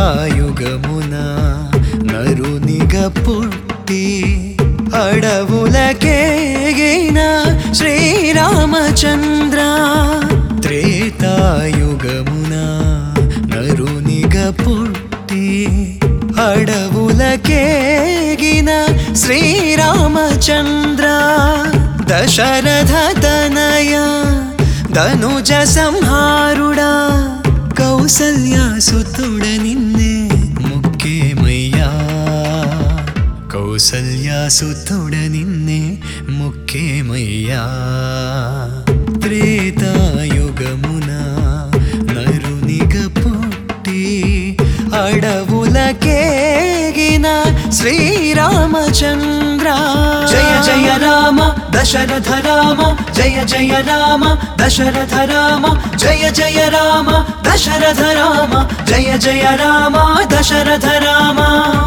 త్రేతాయుగమున నరునిగ పుట్టి అడవులకేగిన శ్రీరామచంద్ర త్రేతాయుగమున నరునిగ పుట్టి అడవులకేగిన శ్రీరామచంద్ర దశరథ తనయ ధనుజ సంహారుడా కౌసల్యాసుతుడ నిన్నే ముఖ్యమయ్యా కౌసల్యాసుతుడ నిన్నే ముఖ్యమయ్యా త్రేతాయుగమున నరునిగ పుట్టి అడవులకేగిన శ్రీరామచంద్ర జయ జయ రామ దశరథ రామ జయ జయ రామ దశరథ రామ జయ జయ రామ దశరథ రామ జయ జయ రామ దశరథ రామ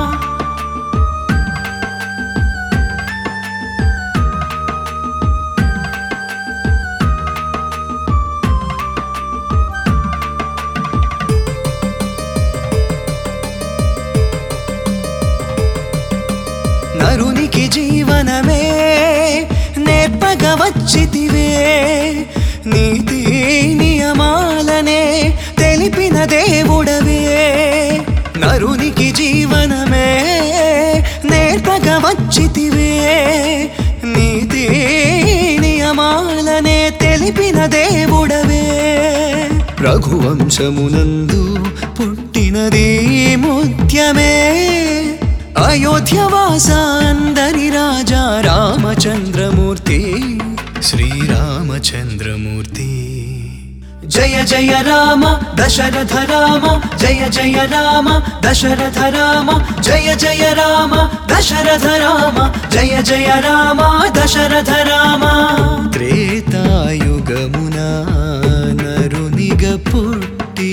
నరునికి జీవనమే నేర్పగ వచ్చితివే నీతి నియమాలనే తెలిపిన దేవుడవే నరునికి జీవనమే నేర్పగ వచ్చితివే నీతి నియమాలనే తెలిపిన దేవుడవే రఘువంశమునందు పుట్టినది ముత్యమే అయోధ్యవాస అందరి రాజా రామచంద్రమూర్తి శ్రీరామచంద్రమూర్తి జయ జయ రామ దశరథ రామ జయ జయ రామ దశరథ రామ జయ జయ రామ దశరథ రామ జయ జయ రామ దశరథ రామ త్రేతాయుగమున నరునిగ పుట్టి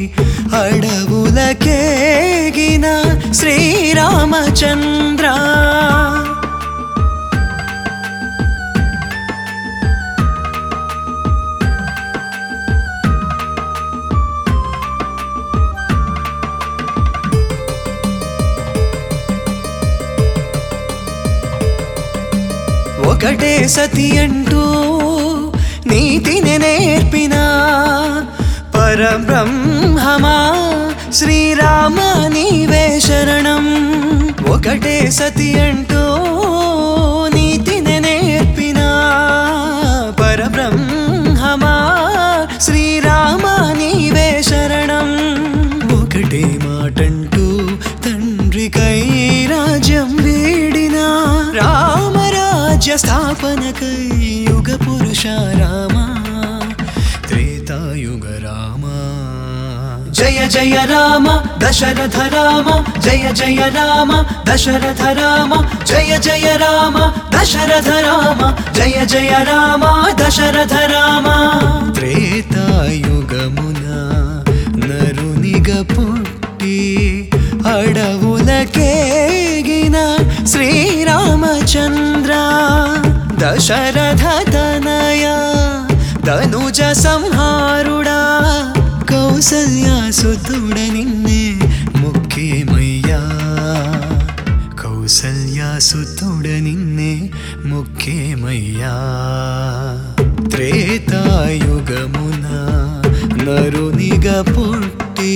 అడవులకేగిన శ్రీరామచంద్ర ఒకటే సతి అంటూ నీతిని నేర్పిన పరబ్రహ్మమా శ్రీరామ నీవే శరణం ఒకటే సతి అంటూ నీతిని నేర్పిన పరబ్రహ్మమా శ్రీరామ నీవే శరణం ఒకటే మాటంటూ తండ్రికై రాజ్యం వీడిన రామరాజ్య స్థాపనకై యుగ పురుష రామ త్రేతాయుగ రామ జయ జయ రామ దశరథ రామ జయ జయ రామ దశరథ రామ జయ జయ రామ దశరథ రామ జయ జయ రామ దశరథ రామ త్రేతాయుగమున నరునిగ పుట్టి అడవులకేగిన శ్రీరామచంద్ర దశరథ తనయ ధనుజ సంహారుడా కౌసల్యాసుతుడ నిన్నే ముఖ్యమయ్యా కౌసల్యాసుతుడ నిన్నే ముఖ్యమయ్యా త్రేతాయుగమున నరునిగ పుట్టి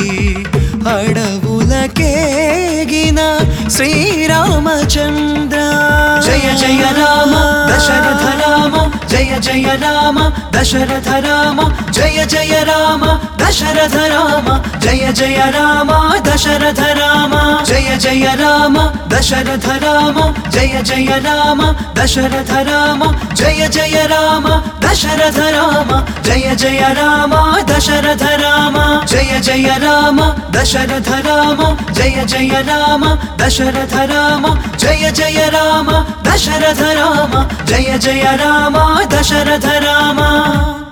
అడవులకేగిన శ్రీరామచంద్ర జయ జయ రామ దశరథ రామ జయ జయ రామ దశరథ రామ జయ జయ రామ దశరథ రామ జయ జయ రామ దశరథ రామ జయ జయ రామ దశరథ రామ జయ జయ రామ దశరథ రామ జయ జయ రామ దశరథ రామ జయ జయ రామ దశరథ రామ జయ జయ రామ దశరథ రామ జయ జయ రామ దశరథ రామ జయ జయ రామ దశరథ రామ జయ జయ రామ దశరథ రామ